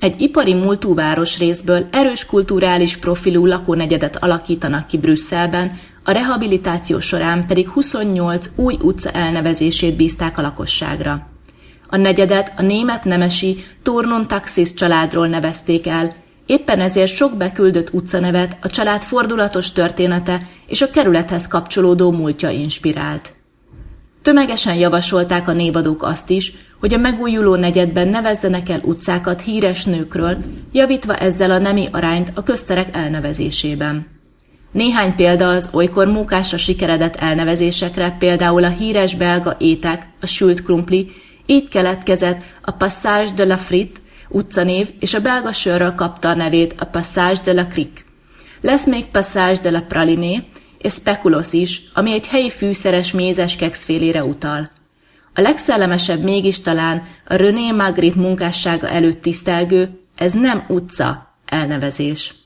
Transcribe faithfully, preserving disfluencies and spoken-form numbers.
Egy ipari múltú városrészből erős kulturális profilú lakónegyedet alakítanak ki Brüsszelben, a rehabilitáció során pedig huszonnyolc új utca elnevezését bízták a lakosságra. A negyedet a német nemesi Tournon Taxis családról nevezték el, éppen ezért sok beküldött utcanevet a család fordulatos története és a kerülethez kapcsolódó múltja inspirált. Tömegesen javasolták a névadók azt is, hogy a megújuló negyedben nevezzenek el utcákat híres nőkről, javítva ezzel a nemi arányt a közterek elnevezésében. Néhány példa az olykor mókásra sikeredett elnevezésekre, például a híres belga étek, a sült krumpli, így keletkezett a Passage de la Fritte utcanév, és a belga sörről kapta a nevét a Passage de la Crique. Lesz még Passage de la Praliné és Speculoos is, ami egy helyi fűszeres mézes kekszfélére utal. A legszellemesebb mégis talán a René Magritte munkássága előtt tisztelgő, ez nem utca elnevezés.